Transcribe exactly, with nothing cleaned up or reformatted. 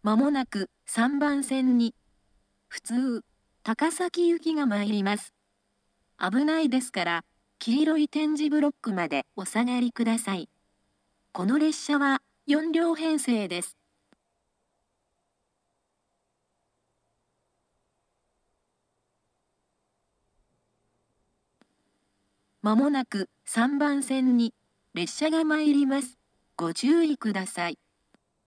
まもなくさんばん線に普通高崎行きが参ります。危ないですから、黄色い点字ブロックまでお下がりください。この列車はよん両編成です。まもなくさんばん線に列車が参ります。ご注意ください。